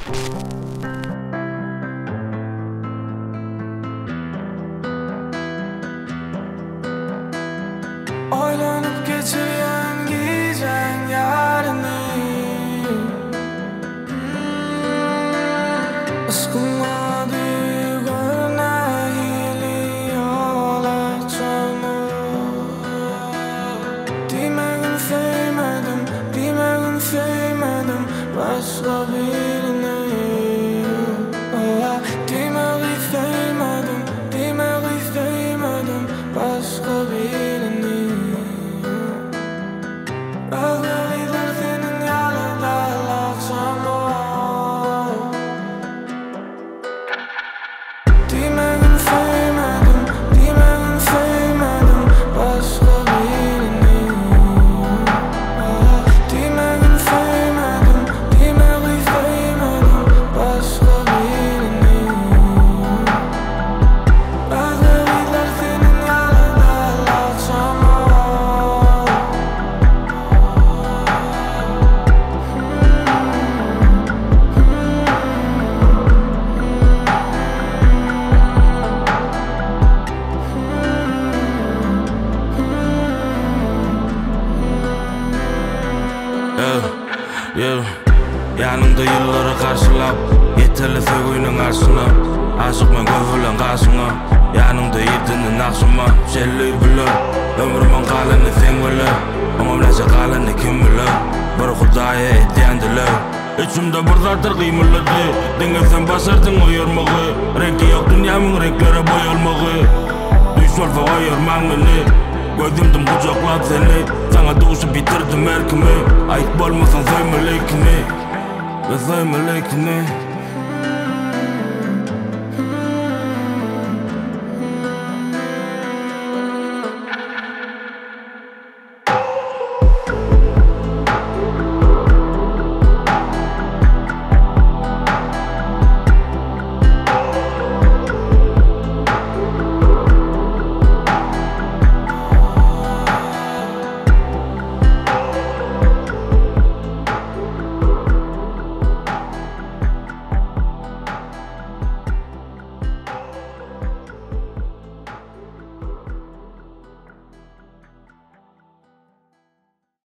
Oylanıp geçirgen giyeceksin yarını. Aşkıma duyguna geliyorlar canım. Demegin sevmedim, demegin sevmedim başka birini. Demegi sevmedim, demegi sevmedim başka birini. Özlediler senin yanında akşam o. Demegin sevmedim, demegin sevmedim başka birini. Demegin sevmedim, demegi sevmedim başka birini. Özlediler senin yanında akşam o. Yanımda yılları karşılap yeterli sevginin karşına. Aşık men köpülen karşına. Yanımda yedinin akşama. Şelli bilir ömrümün kalanı sen bilir. Ama bilese kalanı kim bilir. Bir Hudaya etdiyendiler. İçimde bir zatır kıyımlıdı. Dengelsen basardın uyarmağı. Renki yok dünyamın renklere boyalmağı. Düşol ve ayırman beni. Gözümdüm kucaklap seni. Sana duşu bitirdim erkimi. Ait bolmasan söymülekini. Ve söymülekini.